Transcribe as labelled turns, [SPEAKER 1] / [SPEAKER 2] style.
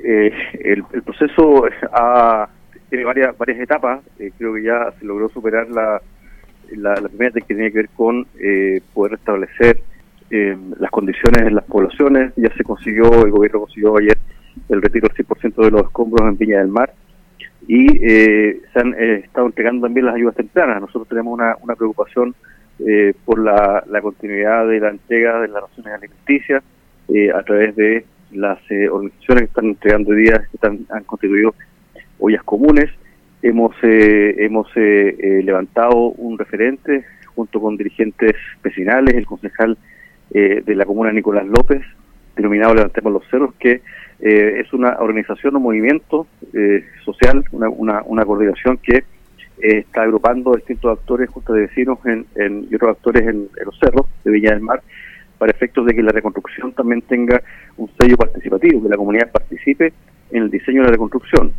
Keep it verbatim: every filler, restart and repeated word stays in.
[SPEAKER 1] eh, el, el proceso ha, tiene varias varias etapas. Eh, creo que ya se logró superar la, la, la primera que tiene que ver con eh, poder restablecer eh, las condiciones en las poblaciones. Ya se consiguió, el gobierno consiguió ayer el retiro del cien por ciento de los escombros en Viña del Mar, y eh, se han eh, estado entregando también las ayudas tempranas. Nosotros tenemos una, una preocupación eh, por la, la continuidad de la entrega de las raciones alimenticias eh, a través de las eh, organizaciones que están entregando hoy día, que están, han constituido ollas comunes. Hemos eh, hemos eh, eh, levantado un referente junto con dirigentes vecinales, el concejal eh, de la comuna Nicolás López, denominado Levantemos los Cerros, que eh, es una organización, un movimiento eh, social, una, una, una coordinación que eh, está agrupando distintos actores, juntas de vecinos en, en, y otros actores en, en los cerros de Viña del Mar, para efectos de que la reconstrucción también tenga un sello participativo, que la comunidad participe en el diseño de la reconstrucción.